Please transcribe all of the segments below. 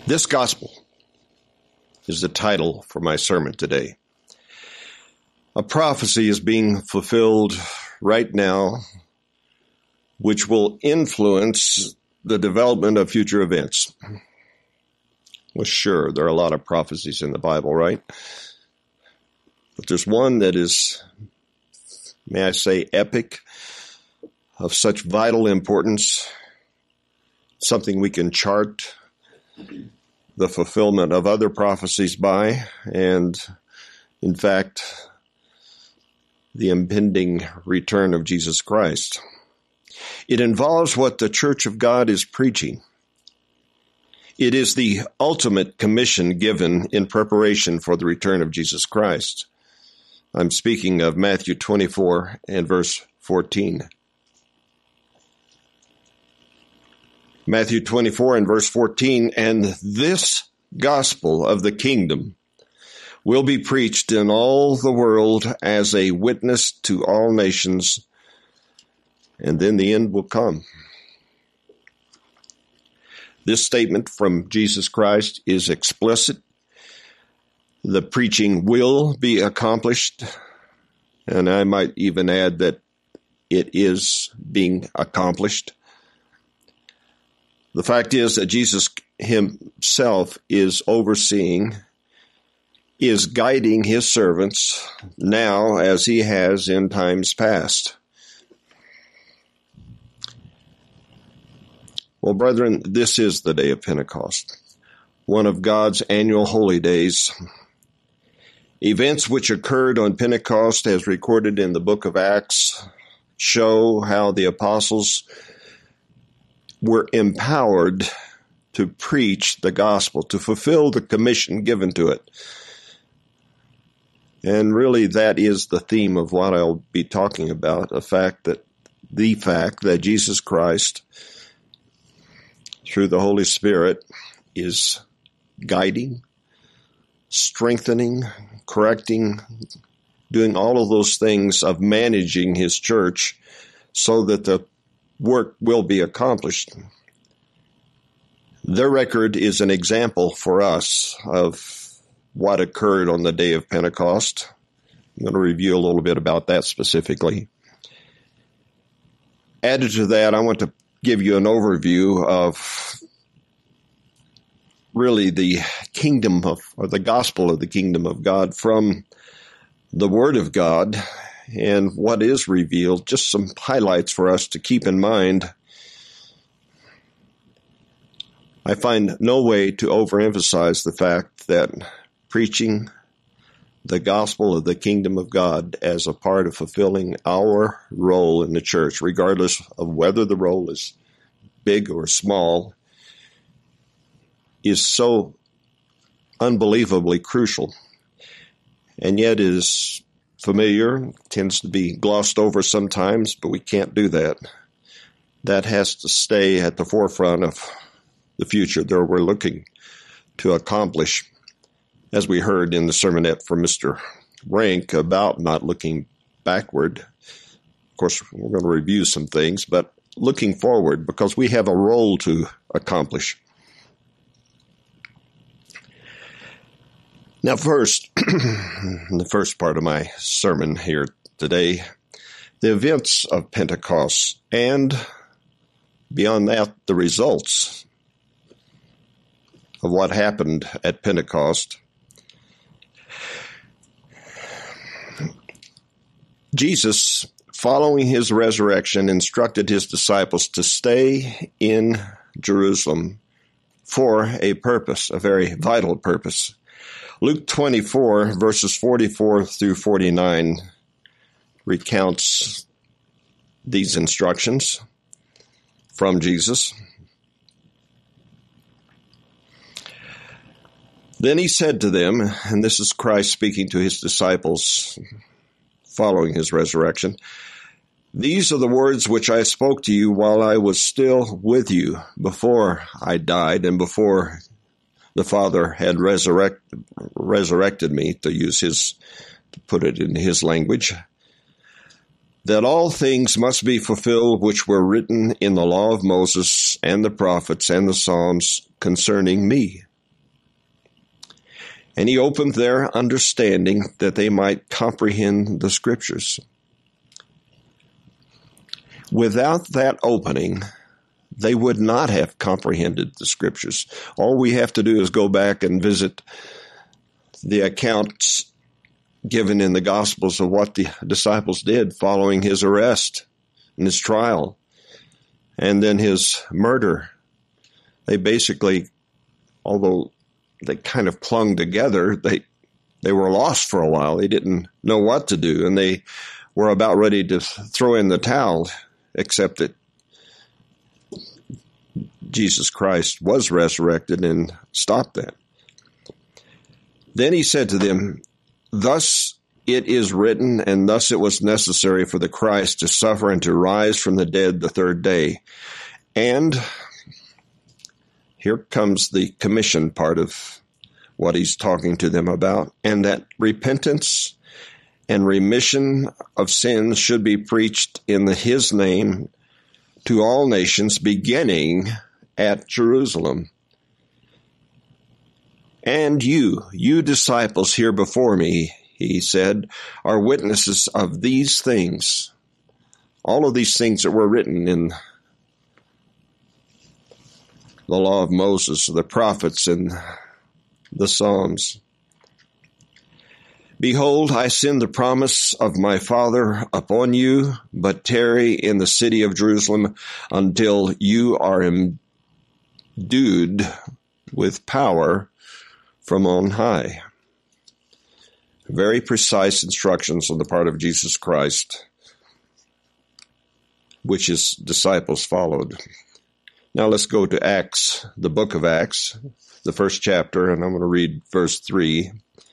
This gospel is the title for my sermon today. A prophecy is being fulfilled right now, which will influence the development of future events. Well, sure, there are a lot of prophecies in the Bible, right? But there's one that is, may I say, epic, of such vital importance, something we can chart the fulfillment of other prophecies by, and in fact, the impending return of Jesus Christ. It involves what the Church of God is preaching. It is the ultimate commission given in preparation for the return of Jesus Christ. I'm speaking of Matthew 24 and verse 14. Matthew 24 and verse 14, and this gospel of the kingdom will be preached in all the world as a witness to all nations, and then the end will come. This statement from Jesus Christ is explicit. The preaching will be accomplished, and I might even add that it is being accomplished. The fact is that Jesus himself is overseeing, is guiding his servants now as he has in times past. Well, brethren, this is the day of Pentecost, one of God's annual holy days. Events which occurred on Pentecost, as recorded in the book of Acts, show how the apostles were empowered to preach the gospel, to fulfill the commission given to it. And really that is the theme of what I'll be talking about, the fact that Jesus Christ, through the Holy Spirit, is guiding, strengthening, correcting, doing all of those things of managing his church so that the work will be accomplished. Their record is an example for us of what occurred on the day of Pentecost. I'm going to review a little bit about that specifically. Added to that, I want to give you an overview of really the the gospel of the kingdom of God from the Word of God and what is revealed, just some highlights for us to keep in mind. I find no way to overemphasize the fact that preaching the gospel of the kingdom of God as a part of fulfilling our role in the church, regardless of whether the role is big or small, is so unbelievably crucial. And yet is familiar, tends to be glossed over sometimes, but we can't do that. That has to stay at the forefront of the future that we're looking to accomplish, as we heard in the sermonette from Mr. Rank about not looking backward. Of course, we're going to review some things, but looking forward, because we have a role to accomplish. Now, first, the first part of my sermon here today, the events of Pentecost, and beyond that, the results of what happened at Pentecost. Jesus, following his resurrection, instructed his disciples to stay in Jerusalem for a purpose, a very vital purpose. Luke 24, verses 44 through 49, recounts these instructions from Jesus. Then he said to them, and this is Christ speaking to his disciples following his resurrection, "These are the words which I spoke to you while I was still with you, before I died and before the Father had resurrected me," to put it in his language, "that all things must be fulfilled which were written in the law of Moses and the prophets and the Psalms concerning me." And he opened their understanding that they might comprehend the Scriptures. Without that opening, they would not have comprehended the Scriptures. All we have to do is go back and visit the accounts given in the Gospels of what the disciples did following his arrest and his trial and then his murder. They basically, although they kind of clung together, they were lost for a while. They didn't know what to do, and they were about ready to throw in the towel, except that Jesus Christ was resurrected and stopped that. Then he said to them, "Thus it is written, and thus it was necessary for the Christ to suffer and to rise from the dead the third day." And here comes the commission part of what he's talking to them about, and that repentance and remission of sins should be preached in his name to all nations, beginning at Jerusalem. "And you disciples here before me," he said, "are witnesses of these things." All of these things that were written in the law of Moses, the prophets, and the Psalms. "Behold, I send the promise of my Father upon you, but tarry in the city of Jerusalem until you are endued with power from on high." Very precise instructions on the part of Jesus Christ, which his disciples followed. Now let's go to Acts, the book of Acts, the first chapter, and I'm going to read verse 3.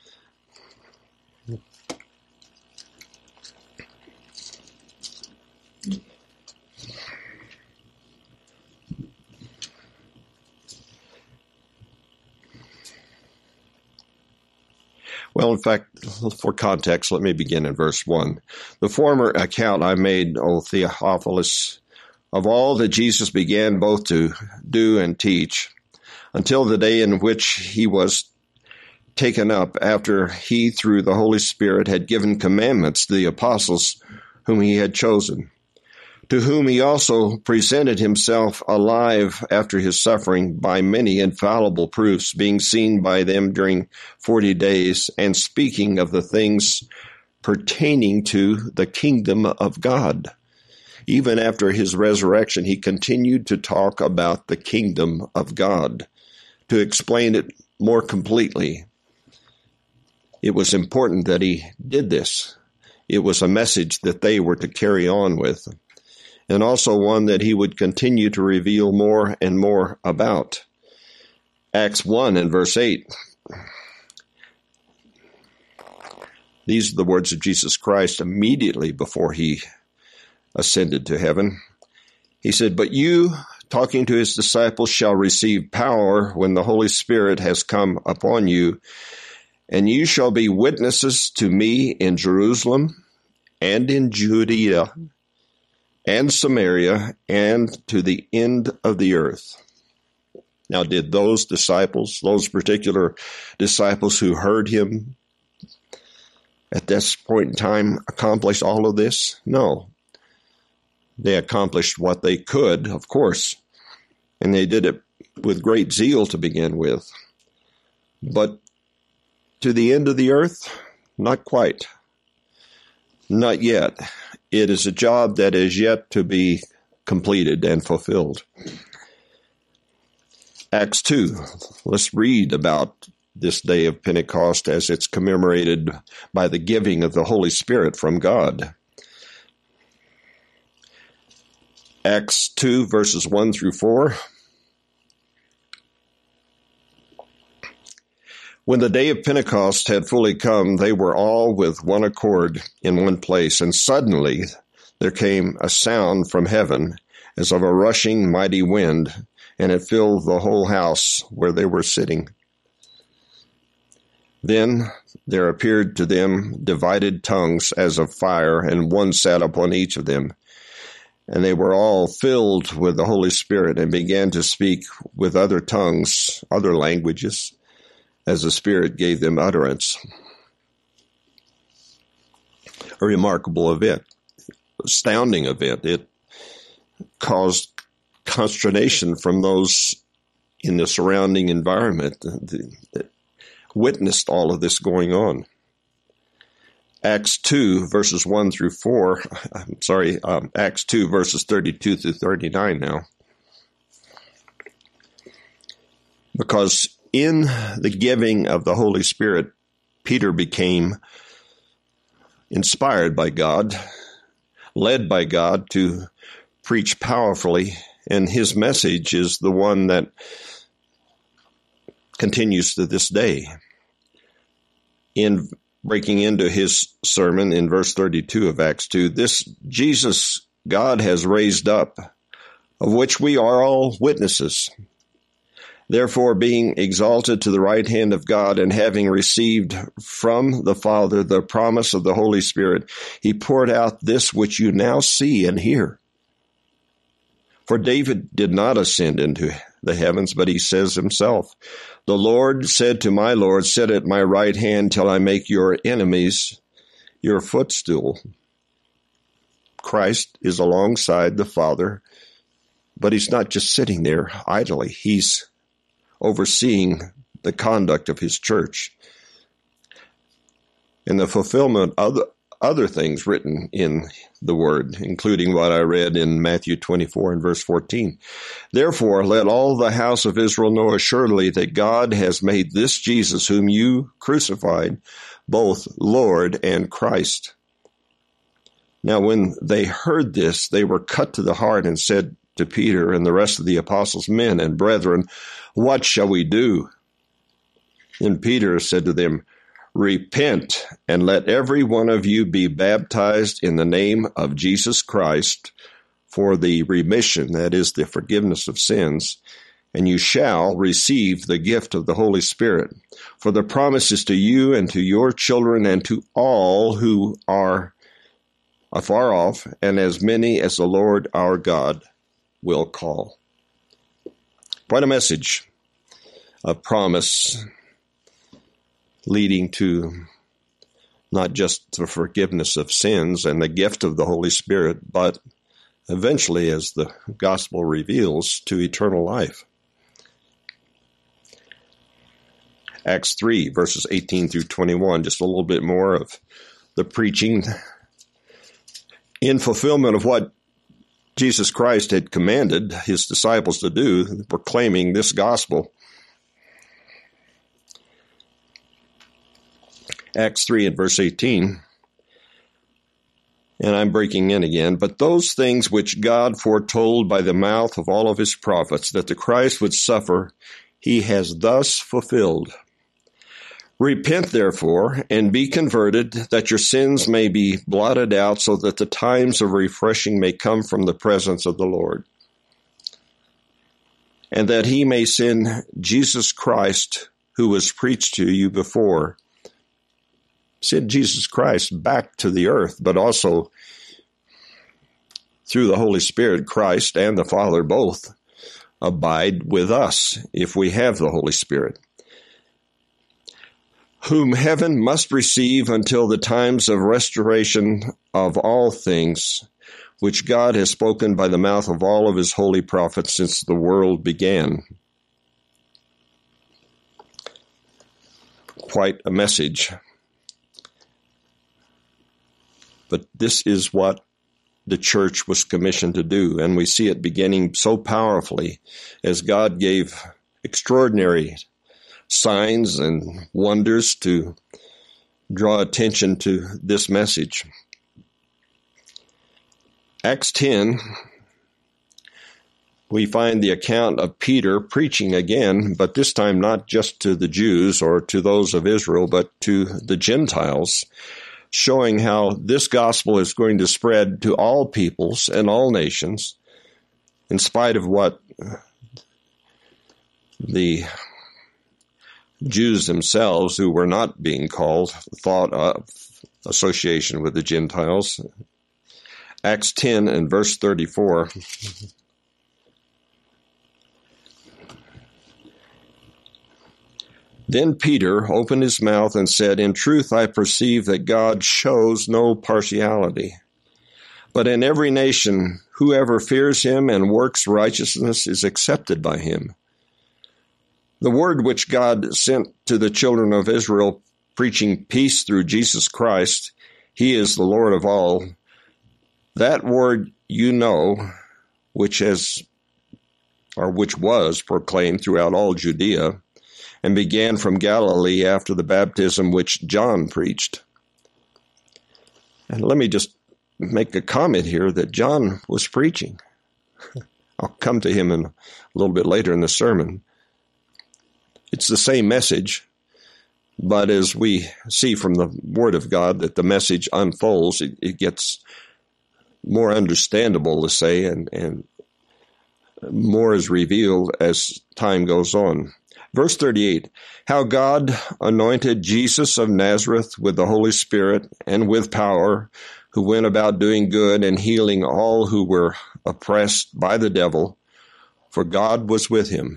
Well, in fact, for context, let me begin in verse 1. "The former account I made, O Theophilus, of all that Jesus began both to do and teach, until the day in which he was taken up, after he, through the Holy Spirit, had given commandments to the apostles whom he had chosen, to whom he also presented himself alive after his suffering by many infallible proofs, being seen by them during 40 days, and speaking of the things pertaining to the kingdom of God." Even after his resurrection, he continued to talk about the kingdom of God, to explain it more completely. It was important that he did this. It was a message that they were to carry on with, and also one that he would continue to reveal more and more about. Acts 1 and verse 8. These are the words of Jesus Christ immediately before he ascended to heaven. He said, "But you," talking to his disciples, "shall receive power when the Holy Spirit has come upon you, and you shall be witnesses to me in Jerusalem and in Judea and Samaria and to the end of the earth." Now, did those disciples, those particular disciples who heard him at this point in time, accomplish all of this? No. They accomplished what they could, of course, and they did it with great zeal to begin with. But to the end of the earth, not quite. Not yet. It is a job that is yet to be completed and fulfilled. Acts 2. Let's read about this day of Pentecost as it's commemorated by the giving of the Holy Spirit from God. Acts 2, verses 1 through 4. "When the day of Pentecost had fully come, they were all with one accord in one place, and suddenly there came a sound from heaven as of a rushing mighty wind, and it filled the whole house where they were sitting. Then there appeared to them divided tongues as of fire, and one sat upon each of them. And they were all filled with the Holy Spirit and began to speak with other tongues, other languages, as the Spirit gave them utterance. A remarkable event, astounding event. It caused consternation from those in the surrounding environment that witnessed all of this going on. Acts 2, verses 1 through 4, Acts 2, verses 32 through 39 now. Because in the giving of the Holy Spirit, Peter became inspired by God, led by God to preach powerfully, and his message is the one that continues to this day. In breaking into his sermon in verse 32 of Acts 2, this Jesus God has raised up, of which we are all witnesses. Therefore, being exalted to the right hand of God, and having received from the Father the promise of the Holy Spirit, he poured out this which you now see and hear. For David did not ascend into the heavens, but he says himself, the Lord said to my Lord, sit at my right hand till I make your enemies your footstool. Christ is alongside the Father, but he's not just sitting there idly. He's overseeing the conduct of his church and the fulfillment of other things written in the Word, including what I read in Matthew 24 and verse 14. Therefore, let all the house of Israel know assuredly that God has made this Jesus, whom you crucified, both Lord and Christ. Now, when they heard this, they were cut to the heart and said to Peter and the rest of the apostles, men and brethren, what shall we do? And Peter said to them, repent and let every one of you be baptized in the name of Jesus Christ for the remission, that is, the forgiveness of sins, and you shall receive the gift of the Holy Spirit. For the promise is to you and to your children and to all who are afar off, and as many as the Lord our God will call. Quite a message of promise leading to not just the forgiveness of sins and the gift of the Holy Spirit, but eventually, as the gospel reveals, to eternal life. Acts 3, verses 18 through 21, just a little bit more of the preaching in fulfillment of what Jesus Christ had commanded his disciples to do, proclaiming this gospel. Acts 3 and verse 18, and I'm breaking in again, but those things which God foretold by the mouth of all of his prophets, that the Christ would suffer, he has thus fulfilled. Repent, therefore, and be converted, that your sins may be blotted out, so that the times of refreshing may come from the presence of the Lord, and that he may send Jesus Christ, who was preached to you before, send Jesus Christ back to the earth, but also through the Holy Spirit, Christ and the Father both abide with us if we have the Holy Spirit, whom heaven must receive until the times of restoration of all things, which God has spoken by the mouth of all of his holy prophets since the world began. Quite a message. But this is what the church was commissioned to do, and we see it beginning so powerfully as God gave extraordinary signs and wonders to draw attention to this message. Acts 10, we find the account of Peter preaching again, but this time not just to the Jews or to those of Israel, but to the Gentiles, showing how this gospel is going to spread to all peoples and all nations, in spite of what the Jews themselves, who were not being called, thought of association with the Gentiles. Acts 10 and verse 34. Then Peter opened his mouth and said, "In truth, I perceive that God shows no partiality. But in every nation, whoever fears him and works righteousness is accepted by him." The word which God sent to the children of Israel, preaching peace through Jesus Christ, he is the Lord of all. That word you know, which was proclaimed throughout all Judea, and began from Galilee after the baptism which John preached. And let me just make a comment here that John was preaching. I'll come to him a little bit later in the sermon. It's the same message, but as we see from the Word of God that the message unfolds, it gets more understandable, to say, and more is revealed as time goes on. Verse 38, how God anointed Jesus of Nazareth with the Holy Spirit and with power, who went about doing good and healing all who were oppressed by the devil, for God was with him.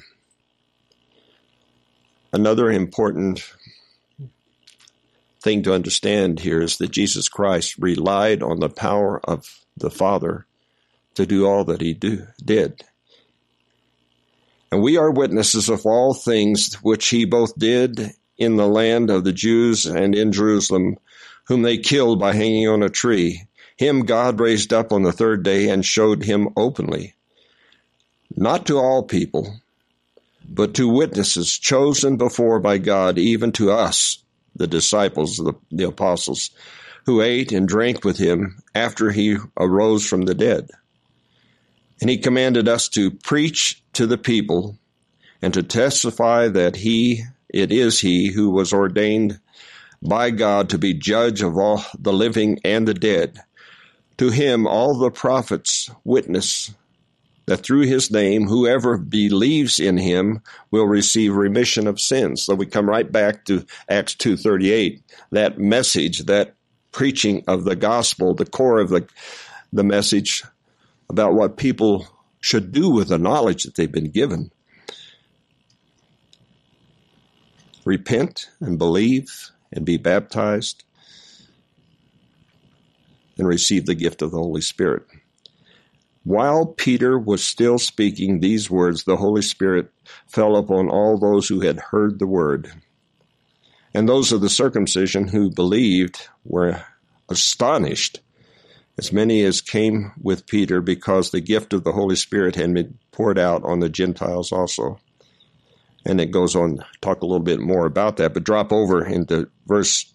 Another important thing to understand here is that Jesus Christ relied on the power of the Father to do all that he did. And we are witnesses of all things which he both did in the land of the Jews and in Jerusalem, whom they killed by hanging on a tree. Him God raised up on the third day and showed him openly, not to all people, but to witnesses chosen before by God, even to us, the disciples, the apostles, who ate and drank with him after he arose from the dead. And he commanded us to preach to the people and to testify that it is he who was ordained by God to be judge of all the living and the dead. To him all the prophets witness that through his name whoever believes in him will receive remission of sins. So we come right back to Acts 2:38, that message, that preaching of the gospel, the core of the message about what people should do with the knowledge that they've been given. Repent and believe and be baptized and receive the gift of the Holy Spirit. While Peter was still speaking these words, the Holy Spirit fell upon all those who had heard the word. And those of the circumcision who believed were astonished, as many as came with Peter, because the gift of the Holy Spirit had been poured out on the Gentiles also. And it goes on to talk a little bit more about that, but drop over into verse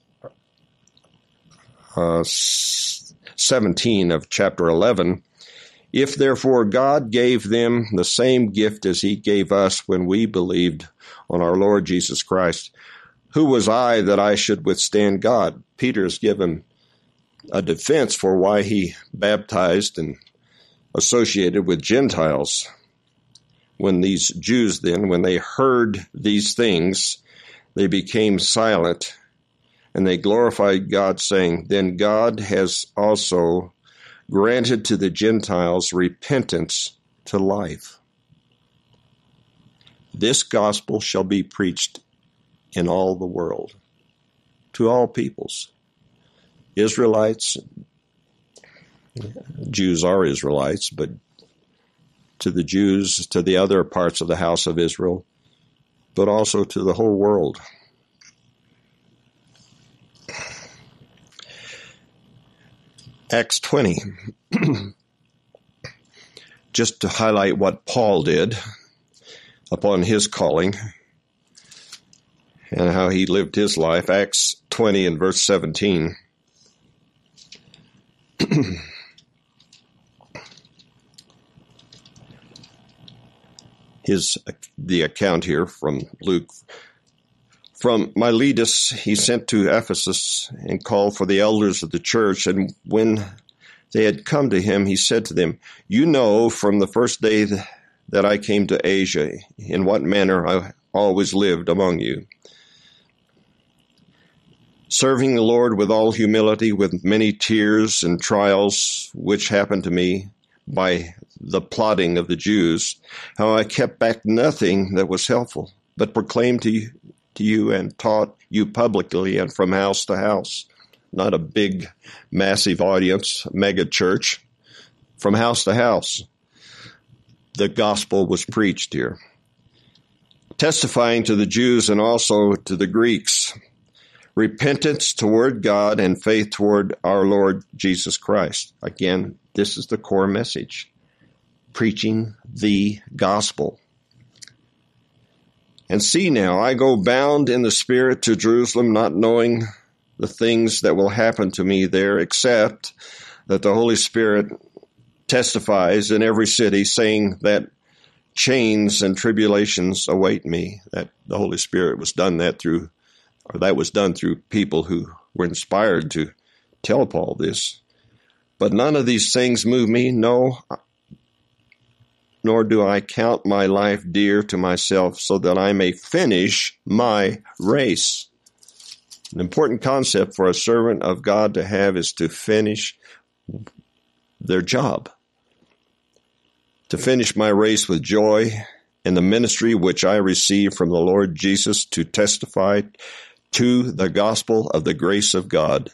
17 of chapter 11. If therefore God gave them the same gift as he gave us when we believed on our Lord Jesus Christ, who was I that I should withstand God? Peter is given a defense for why he baptized and associated with Gentiles. When these Jews then, when they heard these things, they became silent and they glorified God, saying, then God has also granted to the Gentiles repentance to life. This gospel shall be preached in all the world, to all peoples. Israelites, Jews are Israelites, but to the Jews, to the other parts of the house of Israel, but also to the whole world. Acts 20, just to highlight what Paul did upon his calling and how he lived his life. Acts 20 and verse 17. The account here from Luke. From Miletus he sent to Ephesus and called for the elders of the church, and when they had come to him, he said to them, you know from the first day that I came to Asia, in what manner I always lived among you, serving the Lord with all humility, with many tears and trials, which happened to me by the plotting of the Jews, how I kept back nothing that was helpful, but proclaimed to to you and taught you publicly and from house to house. Not a big, massive audience, mega church. From house to house, the gospel was preached here, testifying to the Jews and also to the Greeks, repentance toward God and faith toward our Lord Jesus Christ. Again, this is the core message, preaching the gospel. And see now, I go bound in the Spirit to Jerusalem, not knowing the things that will happen to me there, except that the Holy Spirit testifies in every city, saying that chains and tribulations await me. That the Holy Spirit was done that through, or that was done through people who were inspired to tell Paul this. But none of these things move me, no, nor do I count my life dear to myself, so that I may finish my race. An important concept for a servant of God to have is to finish their job. To finish my race with joy in the ministry which I received from the Lord Jesus to testify to the gospel of the grace of God.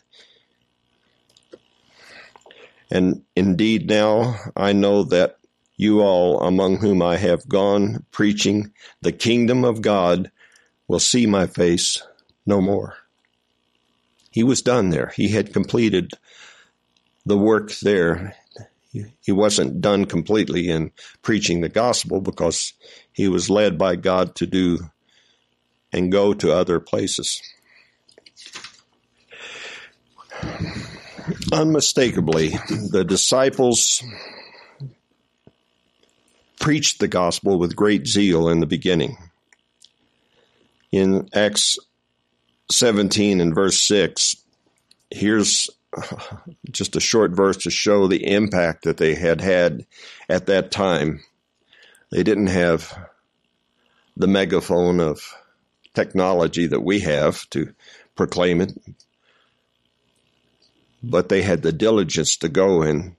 And indeed now I know that you all among whom I have gone preaching the kingdom of God will see my face no more. He was done there. He had completed the work there. He wasn't done completely in preaching the gospel because he was led by God to do and go to other places. Unmistakably, the disciples preached the gospel with great zeal in the beginning. In Acts 17 and verse 6, here's just a short verse to show the impact that they had at that time. They didn't have the megaphone of technology that we have to proclaim it, but they had the diligence to go and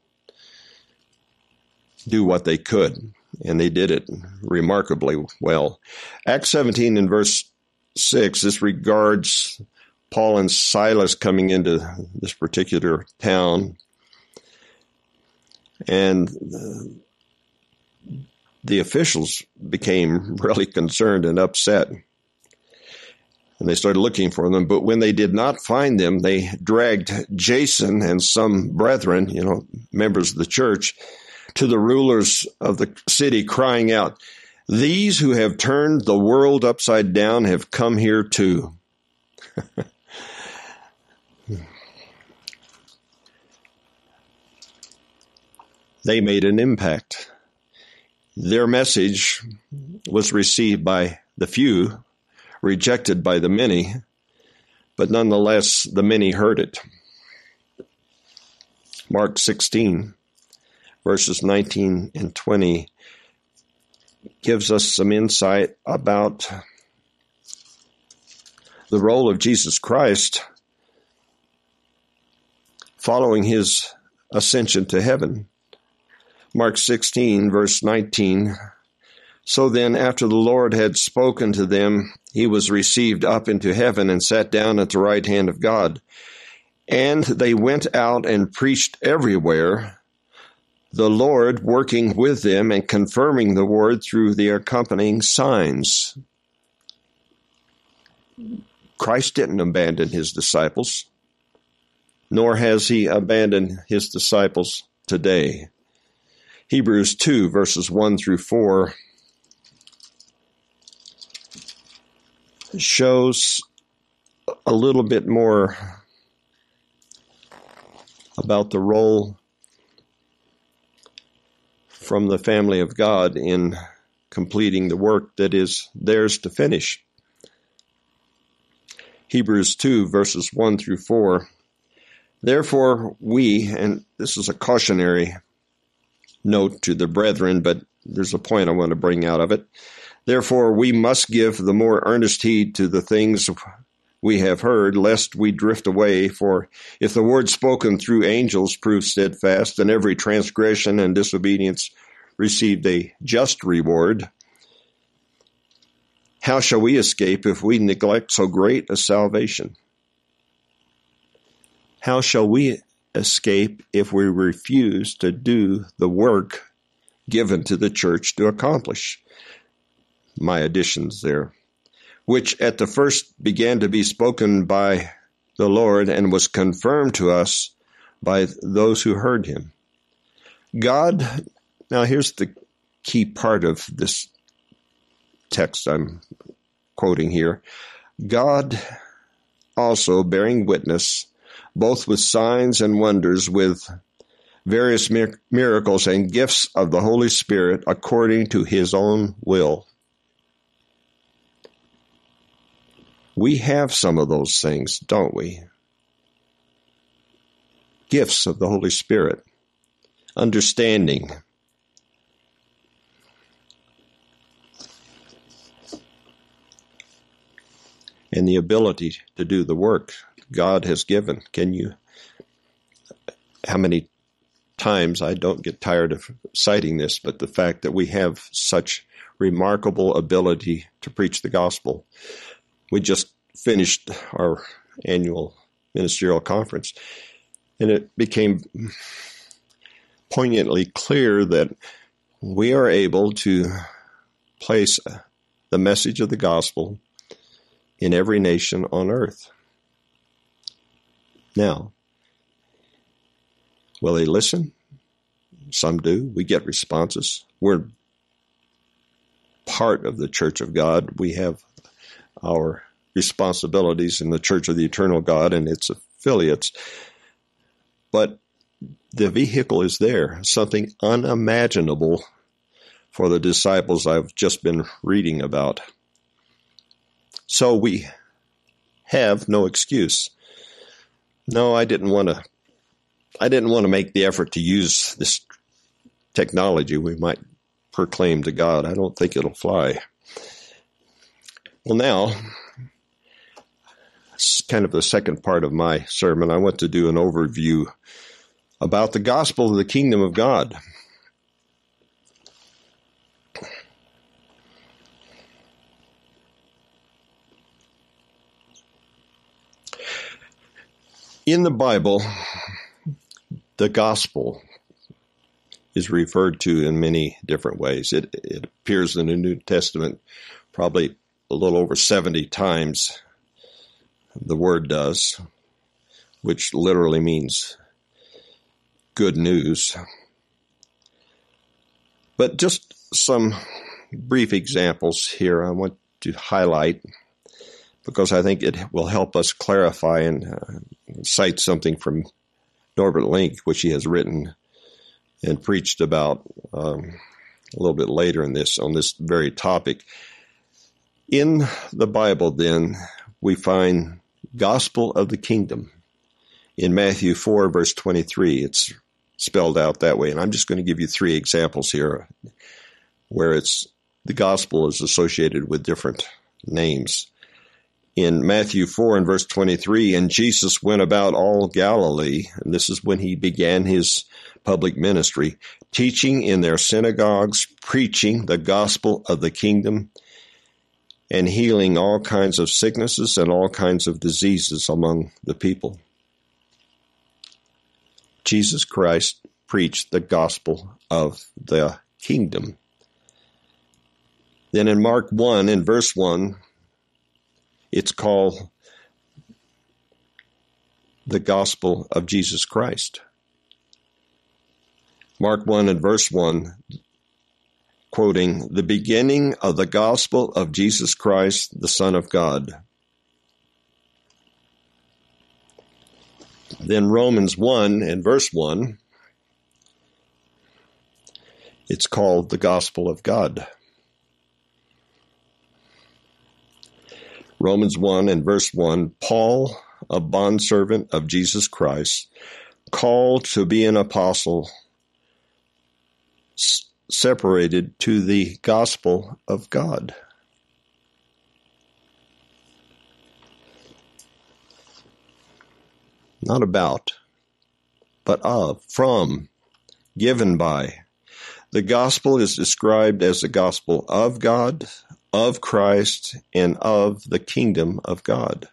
do what they could, and they did it remarkably well. Acts 17 and verse 6, this regards Paul and Silas coming into this particular town, and the officials became really concerned and upset, and they started looking for them. But when they did not find them, they dragged Jason and some brethren, members of the church, to the rulers of the city, crying out, "These who have turned the world upside down have come here too." They made an impact. Their message was received by the few, rejected by the many, but nonetheless, the many heard it. Mark 16, verses 19 and 20, gives us some insight about the role of Jesus Christ following his ascension to heaven. Mark 16, verse 19, "So then, after the Lord had spoken to them, he was received up into heaven and sat down at the right hand of God. And they went out and preached everywhere, the Lord working with them and confirming the word through the accompanying signs." Christ didn't abandon his disciples, nor has he abandoned his disciples today. Hebrews 2, verses 1 through 4 shows a little bit more about the role from the family of God in completing the work that is theirs to finish. Hebrews 2, verses 1 through 4. "Therefore we," and this is a cautionary note to the brethren, but there's a point I want to bring out of it. "Therefore we must give the more earnest heed to the things we have heard, lest we drift away. For if the word spoken through angels proved steadfast, and every transgression and disobedience received a just reward, How shall we escape if we neglect so great a salvation? How shall we escape if we refuse to do the work given to the church to accomplish? My additions there. Which at the first began to be spoken by the Lord and was confirmed to us by those who heard him. God, now here's the key part of this text I'm quoting here. God also bearing witness, both with signs and wonders, with various miracles and gifts of the Holy Spirit according to his own will. We have some of those things, don't we? Gifts of the Holy Spirit, understanding, and the ability to do the work God has given. How many times, I don't get tired of citing this, but the fact that we have such remarkable ability to preach the gospel. We just finished our annual ministerial conference, and it became poignantly clear that we are able to place the message of the gospel in every nation on earth. Now, will they listen? Some do. We get responses. We're part of the Church of God. We have our responsibilities in the Church of the Eternal God and its affiliates. But the vehicle is there, something unimaginable for the disciples I've just been reading about. So we have no excuse. No, I didn't want to make the effort to use this technology we might proclaim to God. I don't think it'll fly. Well, now, it's kind of the second part of my sermon. I want to do an overview about the gospel of the kingdom of God. In the Bible, the gospel is referred to in many different ways. It appears in the New Testament probably a little over 70 times. The word does, which literally means good news. But just some brief examples here I want to highlight, because I think it will help us clarify and cite something from Norbert Link, which he has written and preached about a little bit later on this very topic. In the Bible, then, we find gospel of the kingdom. In Matthew 4, verse 23, it's spelled out that way. And I'm just going to give you 3 examples here where the gospel is associated with different names. In Matthew 4 and verse 23, and Jesus went about all Galilee, and this is when he began his public ministry, teaching in their synagogues, preaching the gospel of the kingdom, and healing all kinds of sicknesses and all kinds of diseases among the people. Jesus Christ preached the gospel of the kingdom. Then in Mark 1, in verse 1, it's called the gospel of Jesus Christ. Mark 1 and verse 1, quoting, the beginning of the gospel of Jesus Christ, the Son of God. Then Romans 1 and verse 1, it's called the gospel of God. Romans 1 and verse 1, Paul, a bondservant of Jesus Christ, called to be an apostle, separated to the gospel of God. Not about, but of, from, given by. The gospel is described as the gospel of God, of Christ and of the kingdom of God.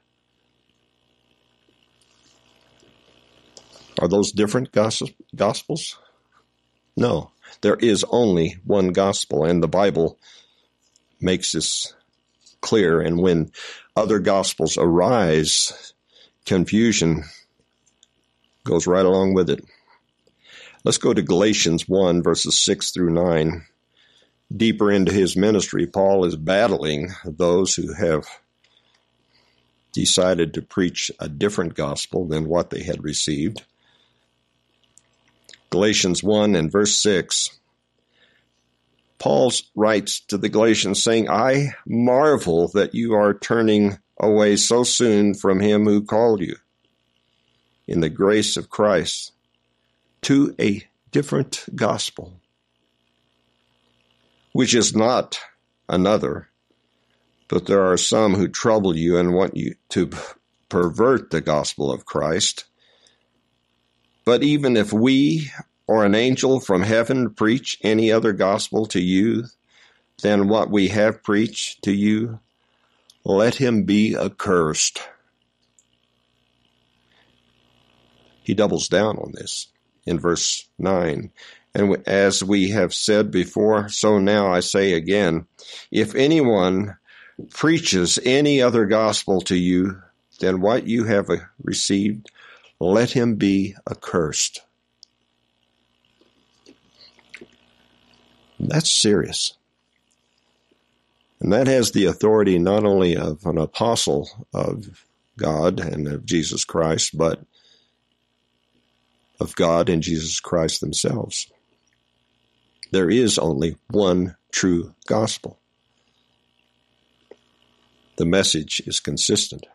Are those different gospels? No, there is only one gospel, and the Bible makes this clear. And when other gospels arise, confusion goes right along with it. Let's go to Galatians 1, verses 6 through 9. Deeper into his ministry, Paul is battling those who have decided to preach a different gospel than what they had received. Galatians 1 and verse 6, Paul writes to the Galatians saying, I marvel that you are turning away so soon from him who called you in the grace of Christ to a different gospel, which is not another, but there are some who trouble you and want you to pervert the gospel of Christ. But even if we or an angel from heaven preach any other gospel to you than what we have preached to you, let him be accursed. He doubles down on this in verse 9. And as we have said before, so now I say again, if anyone preaches any other gospel to you than what you have received, let him be accursed. That's serious. And that has the authority not only of an apostle of God and of Jesus Christ, but of God and Jesus Christ themselves. There is only one true gospel. The message is consistent.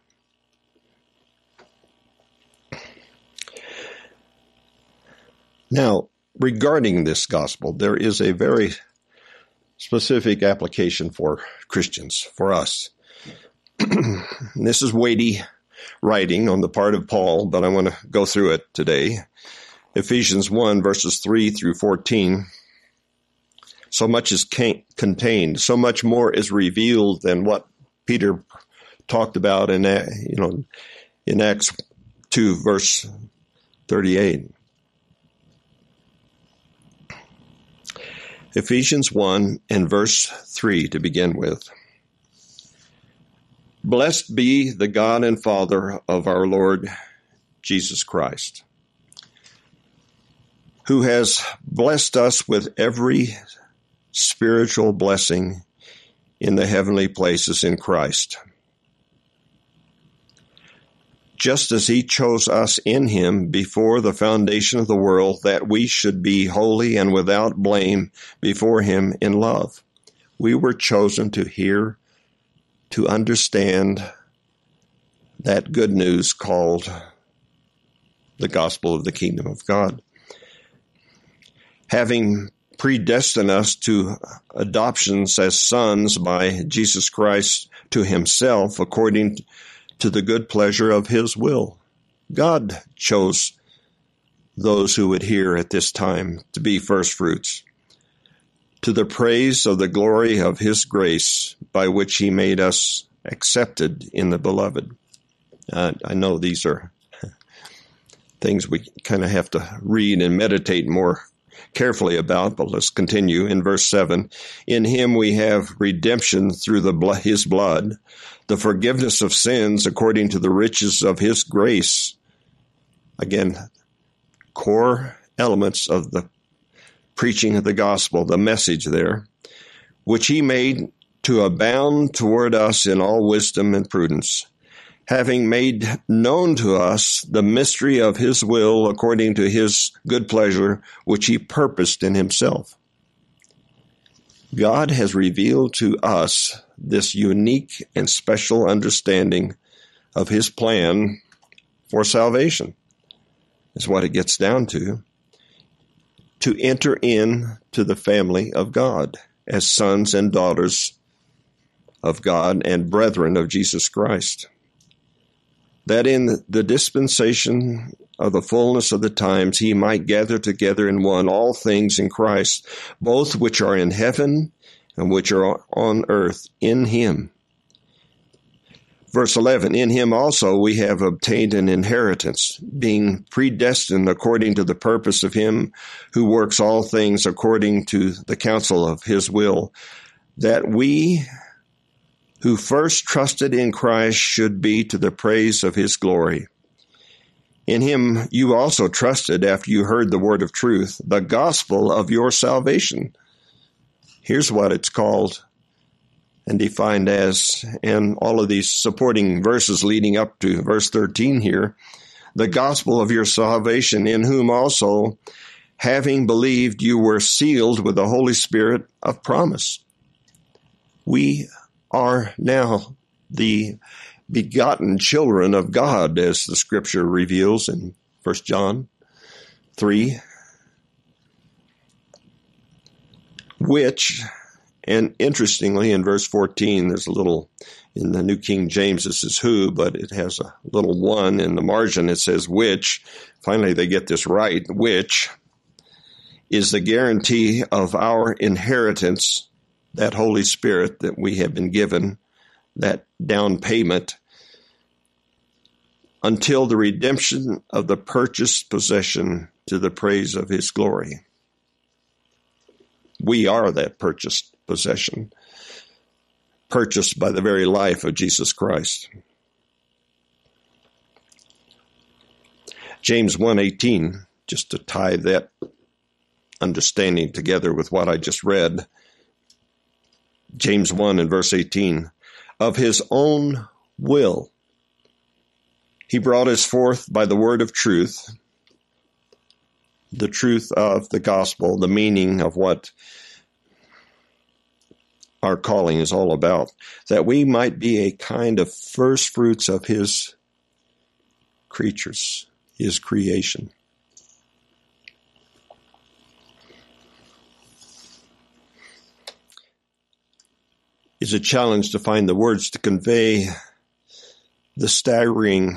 Now, regarding this gospel, there is a very specific application for Christians, for us. This is weighty writing on the part of Paul, but I want to go through it today. Ephesians 1, verses 3 through 14. So much is contained, so much more is revealed than what Peter talked about in Acts 2, verse 38. Ephesians 1 and verse 3 to begin with. Blessed be the God and Father of our Lord Jesus Christ, who has blessed us with every spiritual blessing in the heavenly places in Christ, just as he chose us in him before the foundation of the world, that we should be holy and without blame before him in love. We were chosen to hear, to understand that good news called the gospel of the kingdom of God. Having predestined us to adoptions as sons by Jesus Christ to himself, according to the good pleasure of his will. God chose those who would hear at this time to be first fruits, to the praise of the glory of his grace, by which he made us accepted in the beloved. I know these are things we kind of have to read and meditate more carefully about, but let's continue in verse 7. In him we have redemption through his blood, the forgiveness of sins according to the riches of his grace. Again, core elements of the preaching of the gospel, the message there, which he made to abound toward us in all wisdom and prudence, having made known to us the mystery of his will according to his good pleasure, which he purposed in himself. God has revealed to us this unique and special understanding of his plan for salvation, is what it gets down to enter into the family of God as sons and daughters of God and brethren of Jesus Christ, that in the dispensation of the fullness of the times he might gather together in one all things in Christ, both which are in heaven and which are on earth in him. Verse 11, in him also we have obtained an inheritance, being predestined according to the purpose of him who works all things according to the counsel of his will, that we who first trusted in Christ should be to the praise of his glory. In him you also trusted after you heard the word of truth, the gospel of your salvation. Here's what it's called and defined as, and all of these supporting verses leading up to verse 13 here, the gospel of your salvation, in whom also, having believed, you were sealed with the Holy Spirit of promise. We are now the begotten children of God, as the scripture reveals in 1 John 3, which, and interestingly, in verse 14, there's a little, in the New King James, this is who, but it has a little one in the margin. It says which. Finally, they get this right. Which is the guarantee of our inheritance, that Holy Spirit that we have been given, that down payment, until the redemption of the purchased possession to the praise of his glory. We are that purchased possession, purchased by the very life of Jesus Christ. James 1:18, just to tie that understanding together with what I just read. James 1 and verse 18, of his own will he brought us forth by the word of truth, the truth of the gospel, the meaning of what our calling is all about, that we might be a kind of first fruits of his creatures, his creation. It's a challenge to find the words to convey the staggering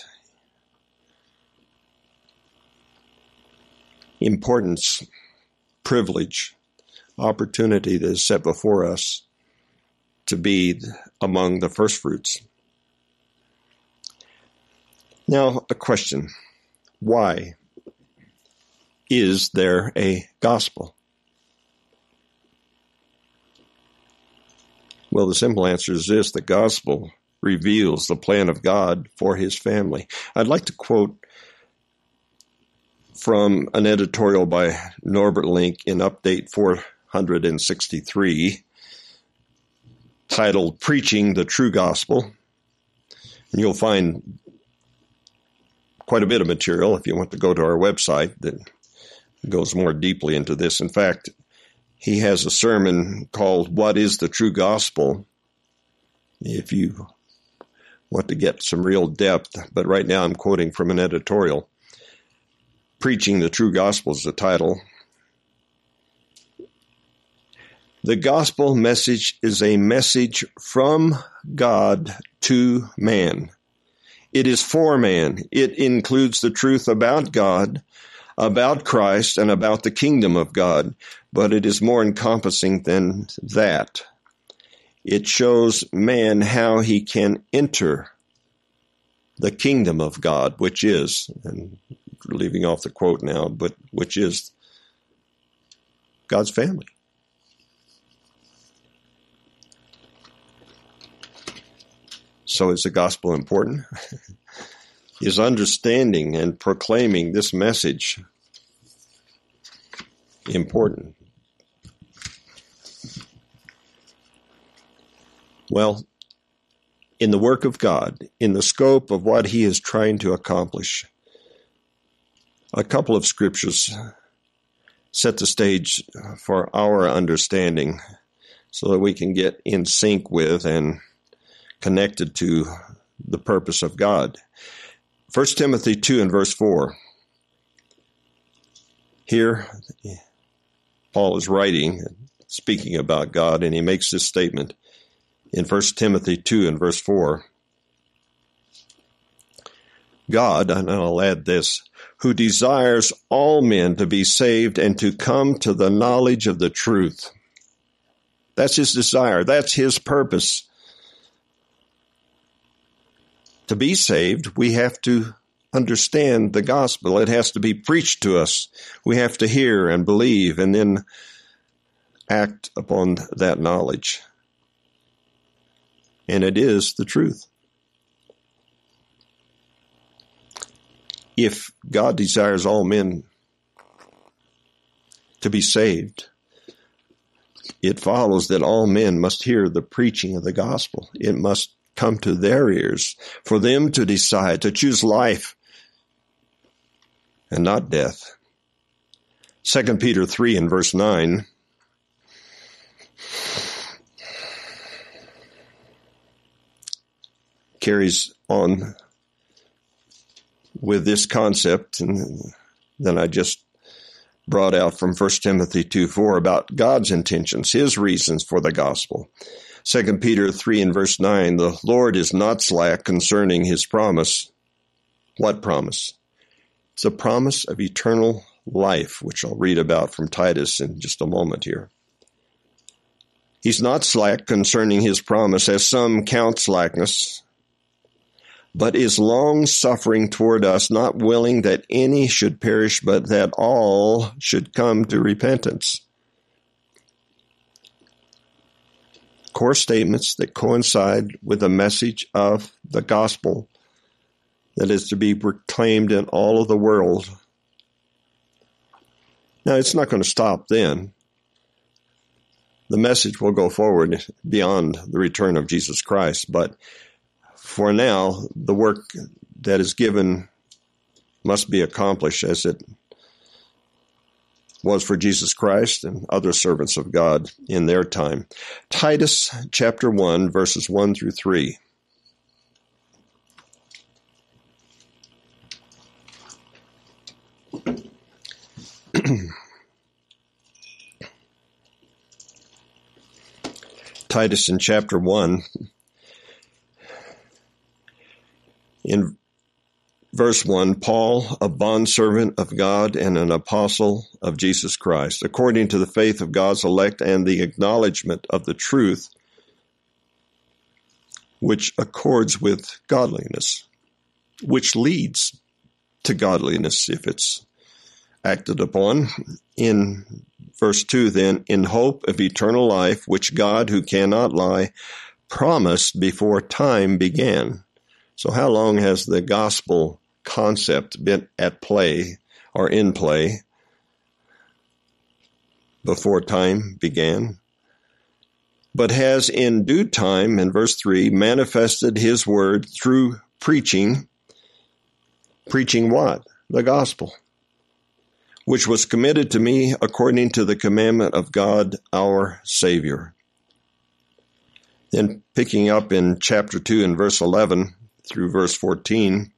importance, privilege, opportunity that is set before us to be among the first fruits. Now, a question. Why is there a gospel? Well, the simple answer is this: the gospel reveals the plan of God for his family. I'd like to quote from an editorial by Norbert Link in Update 463, titled Preaching the True Gospel. And you'll find quite a bit of material if you want to go to our website that goes more deeply into this. In fact, he has a sermon called What is the True Gospel? If you want to get some real depth, but right now I'm quoting from an editorial. Preaching the True Gospel is the title. The gospel message is a message from God to man. It is for man. It includes the truth about God, about Christ, and about the kingdom of God, but it is more encompassing than that. It shows man how he can enter the kingdom of God, which is, and leaving off the quote now, but which is God's family. So is the gospel important? Is understanding and proclaiming this message important? Well, in the work of God, in the scope of what he is trying to accomplish, a couple of scriptures set the stage for our understanding so that we can get in sync with and connected to the purpose of God. 1 Timothy 2 and verse 4. Here, Paul is writing, speaking about God, and he makes this statement in 1 Timothy 2 and verse 4. God, and I'll add this, who desires all men to be saved and to come to the knowledge of the truth. That's his desire. That's his purpose. To be saved, we have to understand the gospel. It has to be preached to us. We have to hear and believe and then act upon that knowledge. And it is the truth. If God desires all men to be saved, it follows that all men must hear the preaching of the gospel. It must come to their ears for them to decide to choose life and not death. 2 Peter 3 and verse 9 carries on with this concept, and then I just brought out from 1 Timothy 2:4 about God's intentions, his reasons for the gospel. 2 Peter 3 and verse 9, the Lord is not slack concerning his promise. What promise? It's a promise of eternal life, which I'll read about from Titus in just a moment here. He's not slack concerning his promise, as some count slackness, but is long-suffering toward us, not willing that any should perish, but that all should come to repentance. Core statements that coincide with the message of the gospel that is to be proclaimed in all of the world. Now, it's not going to stop then. The message will go forward beyond the return of Jesus Christ, but for now, the work that is given must be accomplished as it was for Jesus Christ and other servants of God in their time. Titus chapter 1, verses 1 through 3. Titus in chapter 1. In verse 1, Paul, a bondservant of God and an apostle of Jesus Christ, according to the faith of God's elect and the acknowledgement of the truth, which accords with godliness, which leads to godliness if it's acted upon. In verse 2, then, in hope of eternal life, which God, who cannot lie, promised before time began. So how long has the gospel concept been at play or in play before time began? But has in due time, in verse 3, manifested his word through preaching. Preaching what? The gospel, which was committed to me according to the commandment of God our Savior. Then picking up in chapter 2 and verse 11, through verse 14.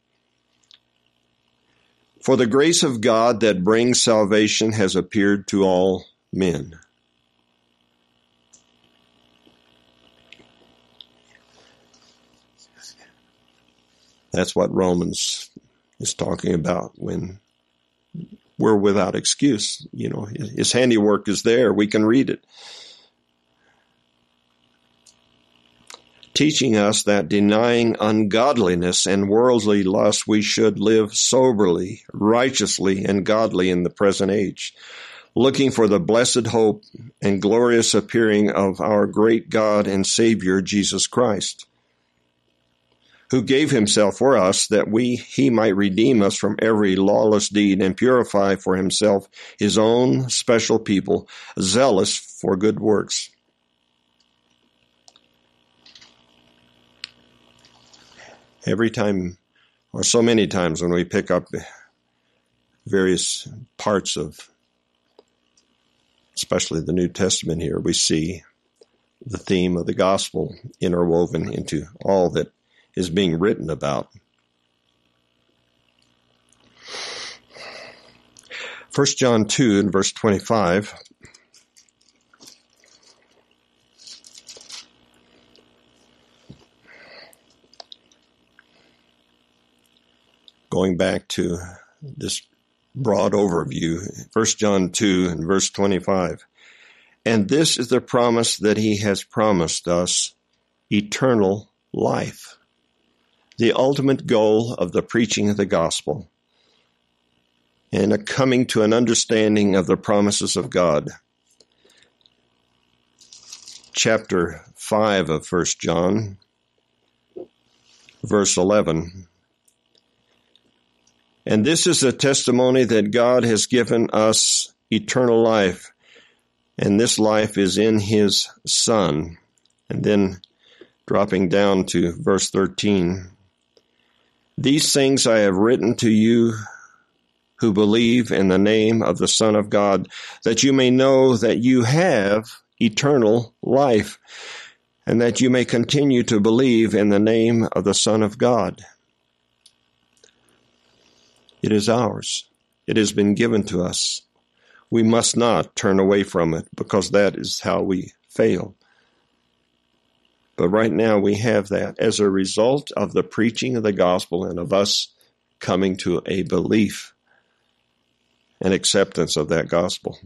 For the grace of God that brings salvation has appeared to all men. That's what Romans is talking about when we're without excuse. You know, his handiwork is there. We can read it. Teaching us that denying ungodliness and worldly lust, we should live soberly, righteously, and godly in the present age, looking for the blessed hope and glorious appearing of our great God and Savior, Jesus Christ, who gave himself for us that he might redeem us from every lawless deed and purify for himself his own special people, zealous for good works. Every time, or so many times when we pick up various parts of, especially the New Testament here, we see the theme of the gospel interwoven into all that is being written about. 1 John 2 and verse 25. Going back to this broad overview, 1 John 2 and verse 25. And this is the promise that he has promised us, eternal life. The ultimate goal of the preaching of the gospel and a coming to an understanding of the promises of God. Chapter 5 of 1 John, verse 11. And this is a testimony that God has given us eternal life, and this life is in his Son. And then dropping down to verse 13. These things I have written to you who believe in the name of the Son of God, that you may know that you have eternal life, and that you may continue to believe in the name of the Son of God. It is ours. It has been given to us. We must not turn away from it, because that is how we fail. But right now we have that as a result of the preaching of the gospel and of us coming to a belief and acceptance of that gospel.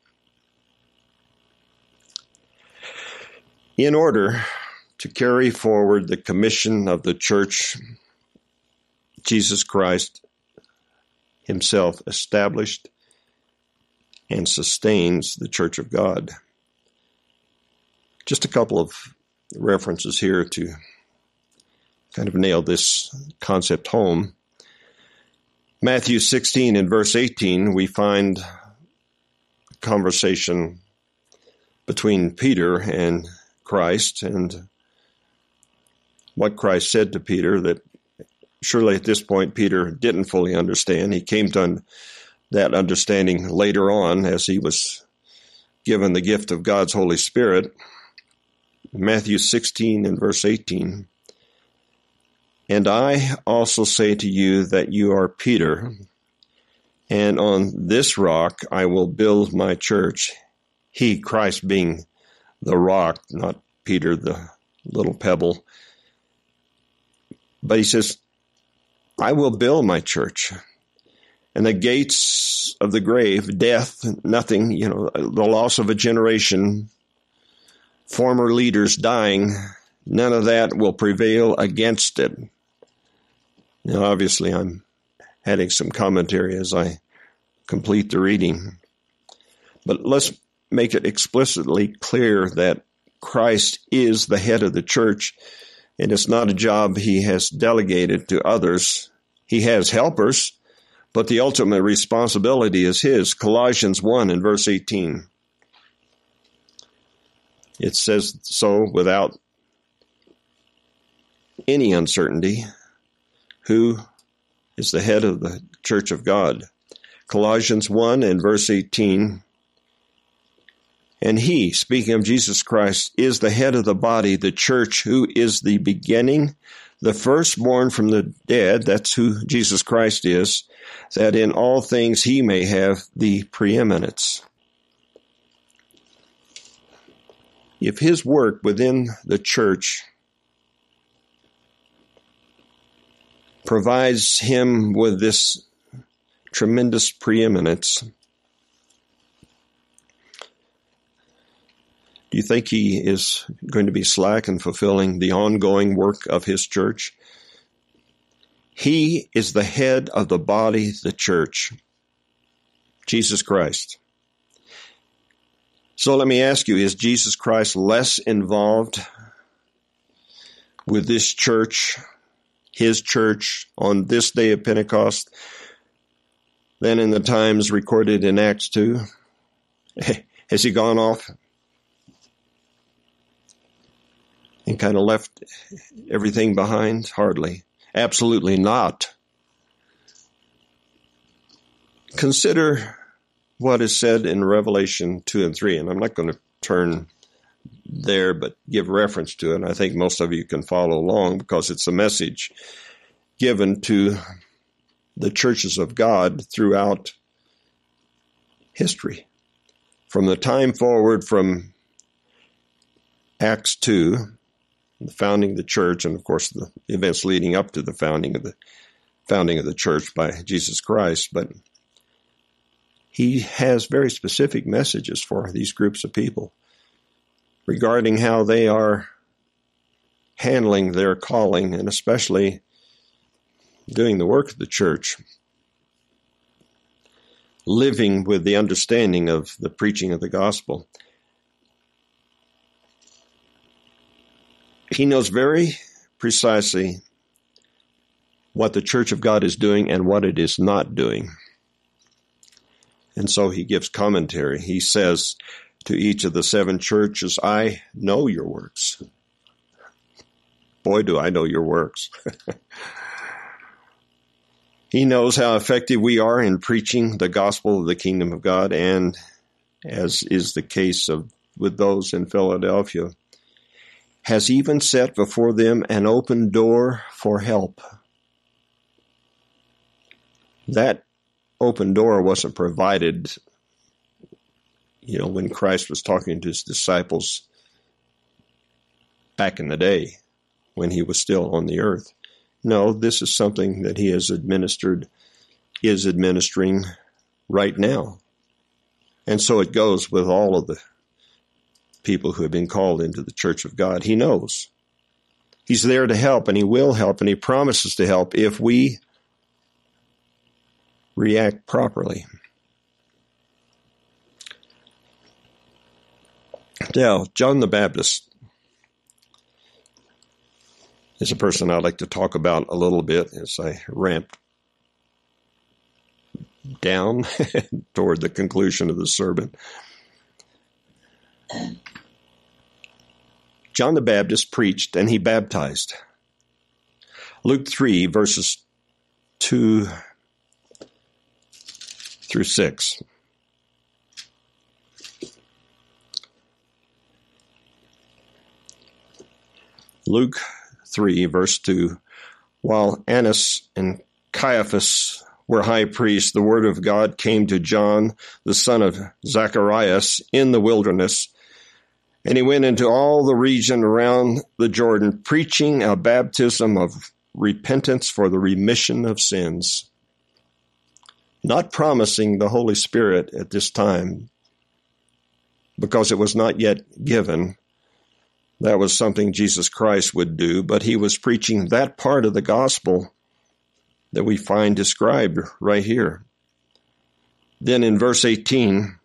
In order to carry forward the commission of the church, Jesus Christ himself established and sustains the church of God. Just a couple of references here to kind of nail this concept home. Matthew 16 and verse 18, we find a conversation between Peter and Christ, and what Christ said to Peter that surely at this point Peter didn't fully understand. He came to that understanding later on as he was given the gift of God's Holy Spirit. Matthew 16 and verse 18. And I also say to you that you are Peter, and on this rock I will build my church. He, Christ, being the rock, not Peter, the little pebble. But he says, I will build my church, and the gates of the grave, death, nothing, the loss of a generation, former leaders dying, none of that will prevail against it. Now, obviously, I'm adding some commentary as I complete the reading. But let's make it explicitly clear that Christ is the head of the church, and it's not a job he has delegated to others. He has helpers, but the ultimate responsibility is his. Colossians 1 and verse 18. It says so without any uncertainty. Who is the head of the church of God? Colossians 1 and verse 18. And he, speaking of Jesus Christ, is the head of the body, the church, who is the beginning, the firstborn from the dead, that's who Jesus Christ is, that in all things he may have the preeminence. If his work within the church provides him with this tremendous preeminence, do you think he is going to be slack in fulfilling the ongoing work of his church? He is the head of the body, the church, Jesus Christ. So let me ask you, is Jesus Christ less involved with this church, his church, on this day of Pentecost than in the times recorded in Acts 2? Has he gone off and kind of left everything behind? Hardly. Absolutely not. Consider what is said in Revelation 2 and 3, and I'm not going to turn there, but give reference to it. I think most of you can follow along because it's a message given to the churches of God throughout history. From the time forward from Acts 2, the founding of the church, and of course the events leading up to the founding of the church by Jesus Christ, but he has very specific messages for these groups of people regarding how they are handling their calling, and especially doing the work of the church, living with the understanding of the preaching of the gospel. He knows very precisely what the Church of God is doing and what it is not doing. And so he gives commentary. He says to each of the 7 churches, I know your works. Boy, do I know your works. He knows how effective we are in preaching the gospel of the kingdom of God, and as is the case with those in Philadelphia, has even set before them an open door for help. That open door wasn't provided, when Christ was talking to his disciples back in the day when he was still on the earth. No, this is something that he is administering right now. And so it goes with all of the people who have been called into the church of God. He knows. He's there to help, and he will help, and he promises to help if we react properly. Now, John the Baptist is a person I'd like to talk about a little bit as I ramp down toward the conclusion of the sermon. John the Baptist preached and he baptized. Luke 3, verses 2 through 6. Luke 3, verse 2, while Annas and Caiaphas were high priests, the word of God came to John, the son of Zacharias, in the wilderness, and he went into all the region around the Jordan, preaching a baptism of repentance for the remission of sins, not promising the Holy Spirit at this time, because it was not yet given. That was something Jesus Christ would do, but he was preaching that part of the gospel that we find described right here. Then in verse 18,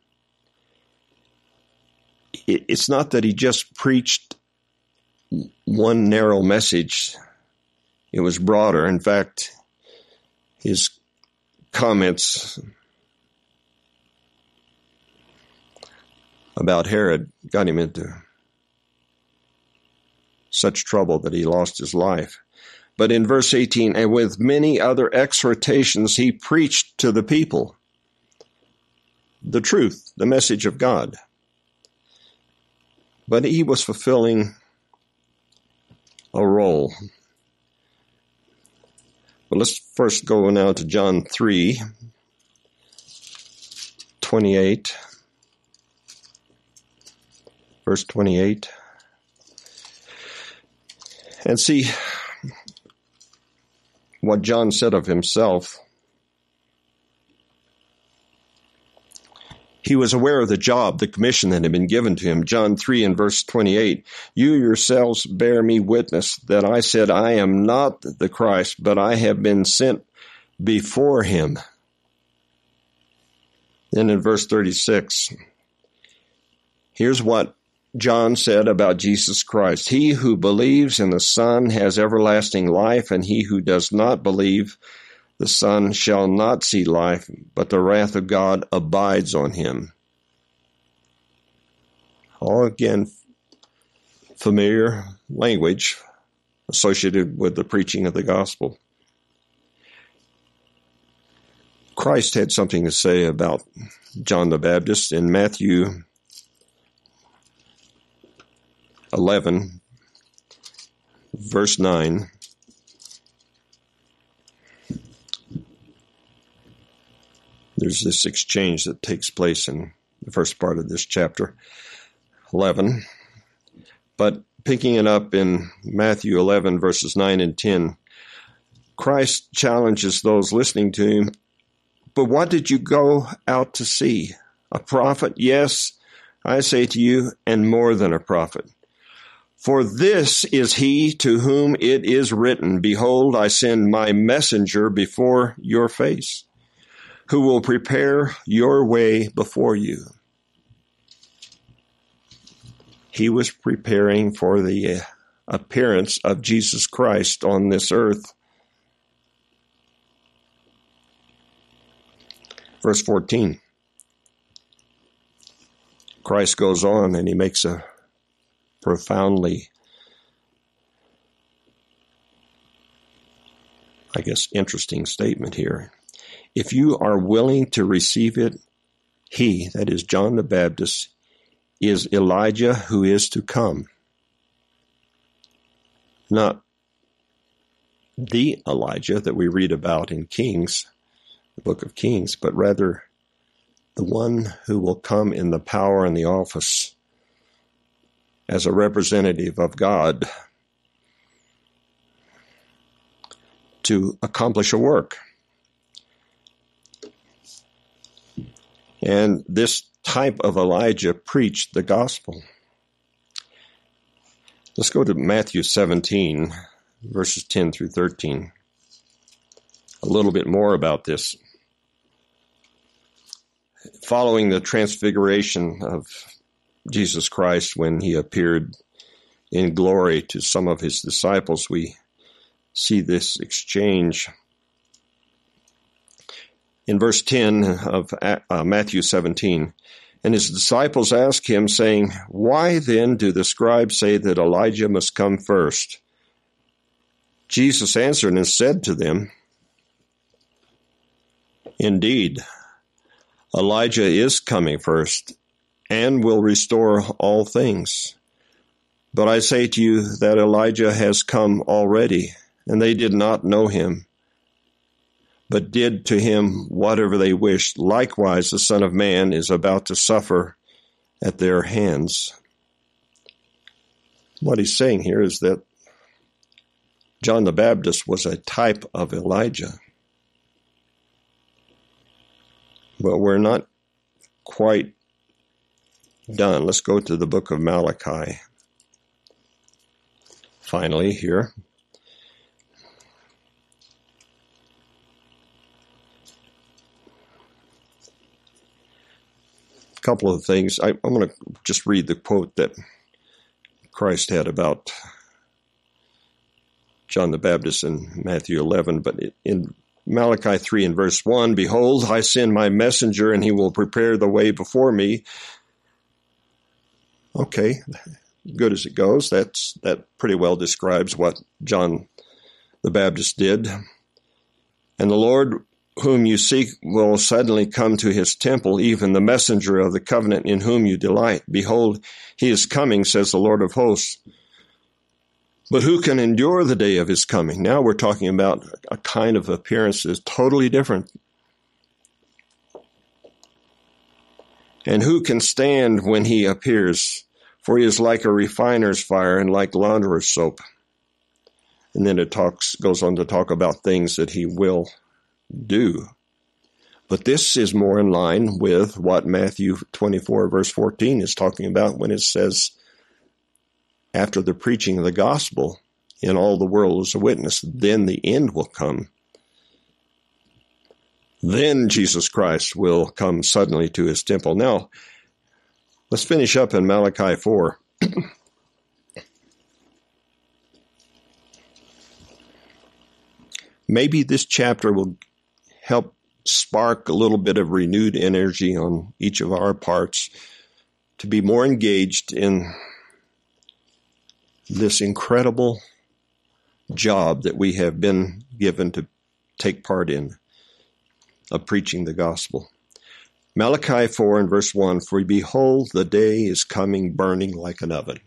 it's not that he just preached one narrow message. It was broader. In fact, his comments about Herod got him into such trouble that he lost his life. But in verse 18, and with many other exhortations, he preached to the people the truth, the message of God. But he was fulfilling a role. But let's first go now to John 3:28, verse 28. And see what John said of himself. He was aware of the job, the commission that had been given to him. John 3 and verse 28, you yourselves bear me witness that I said, I am not the Christ, but I have been sent before him. Then in verse 36, here's what John said about Jesus Christ. He who believes in the Son has everlasting life, and he who does not believe the Son shall not see life, but the wrath of God abides on him. All again, familiar language associated with the preaching of the gospel. Christ had something to say about John the Baptist in Matthew 11, verse 9. There's this exchange that takes place in the first part of this chapter 11. But picking it up in Matthew 11, verses 9 and 10, Christ challenges those listening to him But what did you go out to see? A prophet? Yes, I say to you, and more than a prophet. For this is he to whom it is written, Behold, I send my messenger before your face, who will prepare your way before you. He was preparing for the appearance of Jesus Christ on this earth. Verse 14. Christ goes on and he makes a profoundly, interesting statement here. If you are willing to receive it, he, that is John the Baptist, is Elijah who is to come. Not the Elijah that we read about in Kings, the book of Kings, but rather the one who will come in the power and the office as a representative of God to accomplish a work. And this type of Elijah preached the gospel. Let's go to Matthew 17, verses 10 through 13. A little bit more about this. Following the transfiguration of Jesus Christ when he appeared in glory to some of his disciples, we see this exchange. In verse 10 of Matthew 17, and his disciples asked him, saying, Why then do the scribes say that Elijah must come first? Jesus answered and said to them, Indeed, Elijah is coming first and will restore all things. But I say to you that Elijah has come already, and they did not know him, but did to him whatever they wished. Likewise, the Son of Man is about to suffer at their hands. What he's saying here is that John the Baptist was a type of Elijah. But we're not quite done. Let's go to the book of Malachi. Finally, here. A couple of things. I'm going to just read the quote that Christ had about John the Baptist in Matthew 11, but in Malachi 3 and verse 1, Behold, I send my messenger, and he will prepare the way before me. Okay, good as it goes. That pretty well describes what John the Baptist did. And the Lord whom you seek will suddenly come to his temple, even the messenger of the covenant in whom you delight. Behold, he is coming, says the Lord of hosts. But who can endure the day of his coming? Now we're talking about a kind of appearance that is totally different. And who can stand when he appears? For he is like a refiner's fire and like launderer's soap. And then it goes on to talk about things that he will do. But this is more in line with what Matthew 24 verse 14 is talking about when it says, after the preaching of the gospel in all the world as a witness, then the end will come. Then Jesus Christ will come suddenly to his temple. Now, let's finish up in Malachi 4. Maybe this chapter will help spark a little bit of renewed energy on each of our parts to be more engaged in this incredible job that we have been given to take part in, of preaching the gospel. Malachi 4 and verse 1, For behold, the day is coming burning like an oven.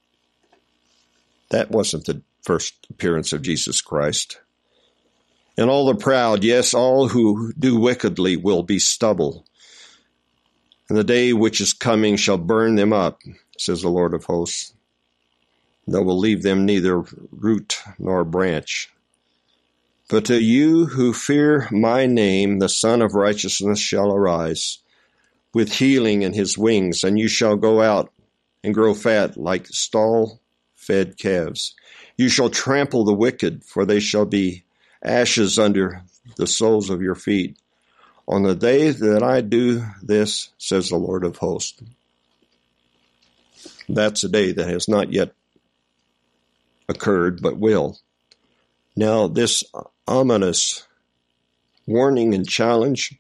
That wasn't the first appearance of Jesus Christ. And all the proud, yes, all who do wickedly will be stubble. And the day which is coming shall burn them up, says the Lord of hosts. They will leave them neither root nor branch. But to you who fear my name, the Son of Righteousness shall arise with healing in his wings, and you shall go out and grow fat like stall-fed calves. You shall trample the wicked, for they shall be ashes under the soles of your feet. On the day that I do this, says the Lord of hosts. That's a day that has not yet occurred, but will. Now, this ominous warning and challenge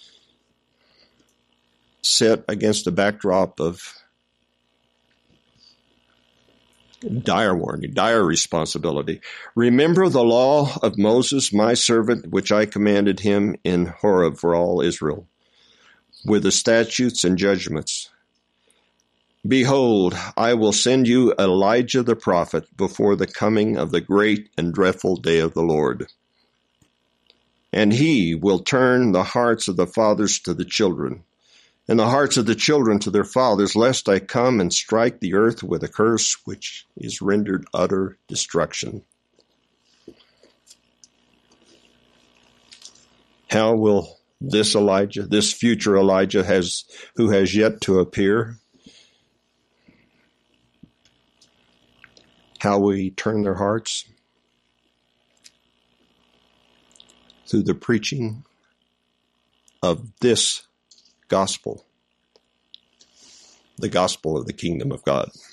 set against the backdrop of dire warning, dire responsibility. Remember the law of Moses, my servant, which I commanded him in Horeb for all Israel, with the statutes and judgments. Behold, I will send you Elijah the prophet before the coming of the great and dreadful day of the Lord. And he will turn the hearts of the fathers to the children, and the hearts of the children to their fathers, lest I come and strike the earth with a curse which is rendered utter destruction. How will this Elijah, this future Elijah who has yet to appear, how will he turn their hearts? Through the preaching of this gospel, the gospel of the kingdom of God.